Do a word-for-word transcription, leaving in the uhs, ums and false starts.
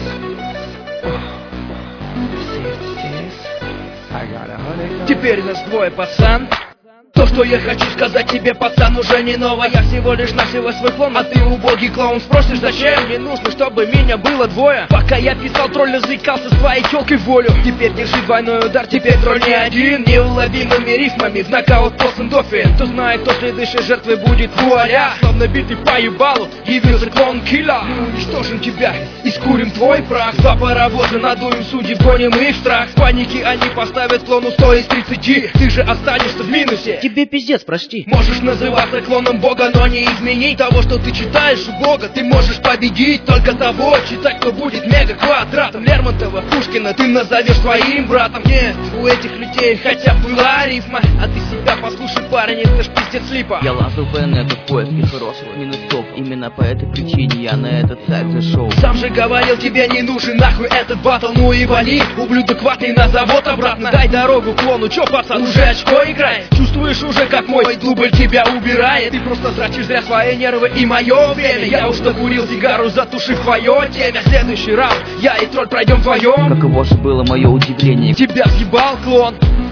Теперь нас двое, пацан. То, что я хочу сказать тебе, пацан, уже не новое. Я всего лишь навсего свой клон, а ты убогий клоун. Спросишь, зачем? Мне нужно, чтобы меня было двое. Пока я писал, тролль заикался с твоей тёлкой в волю. Теперь держи двойной удар, теперь тролль не один. Неуловимыми рифмами в нокаут после дофин. Кто знает, то следующей жертвой будет вуаля. Словно битый по ебалу, явился клон килла. Мы уничтожим тебя и скурим твой прах. Два паровоза надуем судьи, вгоним их в страх. В панике они поставят клону сто из тридцати. Ты же останешься в минусе. Тебе пиздец, прости. Можешь называться клоном Бога, но не изменить того, что ты читаешь у Бога. Ты можешь победить только того, читать, кто будет мега квадратом. Лермонтова, Пушкина ты назовешь твоим братом. Нет, у этих людей хотя бы была рифма. А ты себя послушай, парень, это ж пиздец липа. Я лазал по инету в поиске хороших минусов. Именно по этой причине я на этот сайт зашел. Сам же говорил, тебе не нужен нахуй этот батл. Ну и вали, ублюдок ватный, на завод обратно. Дай дорогу клону, чё, пацан, уже очко играет? Чувствуешь уже, как мой дубль тебя убирает? Ты просто тратишь зря свои нервы и мое время. Я уж накурил сигару, затушив твое темя. Следующий раунд, я и тролль пройдем вдвоем. Каково же было мое удивление. Тебя съебал клон.